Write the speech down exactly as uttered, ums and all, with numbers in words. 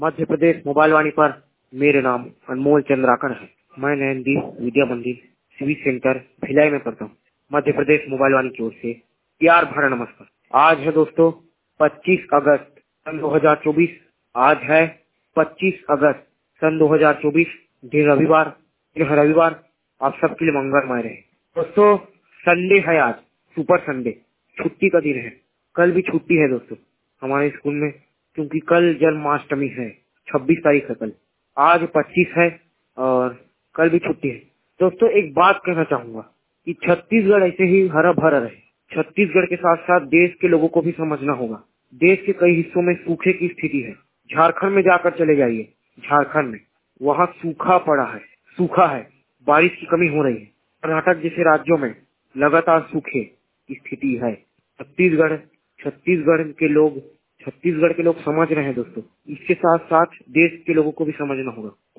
Madhya Pradesh mobile वाणी पर मेरे नाम अनमोल चंद्राकर है। मैं नयनदीप विद्या मंदिर सिविल सेंटर भिलाई में पढ़ता हूँ। मध्य प्रदेश मोबाइल वाणी की ओर से प्यार भरा नमस्कार। आज है दोस्तों पच्चीस अगस्त सन दो हजार चौबीस। आज है पच्चीस अगस्त सन दो हजार चौबीस, दिन रविवार। दिन है रविवार, आप सबके लिए मंगलमय रहे। दोस्तों संडे है, आज सुपर संडे, छुट्टी का दिन है। कल भी छुट्टी है दोस्तों हमारे स्कूल में, क्योंकि कल जन्माष्टमी है, छब्बीस तारीख है कल। आज पच्चीस है और कल भी छुट्टी है। दोस्तों एक बात कहना चाहूंगा कि छत्तीसगढ़ ऐसे ही हरा भरा रहे। छत्तीसगढ़ के साथ साथ देश के लोगों को भी समझना होगा। देश के कई हिस्सों में सूखे की स्थिति है। झारखंड में जाकर चले जाइए, झारखंड में वहाँ सूखा पड़ा है, सूखा है, बारिश की कमी हो रही है। कर्नाटक जैसे राज्यों में लगातार सूखे की स्थिति है। छत्तीसगढ़ छत्तीसगढ़ के लोग छत्तीसगढ़ के लोग समझ रहे हैं दोस्तों। इसके साथ साथ देश के लोगों को भी समझना होगा।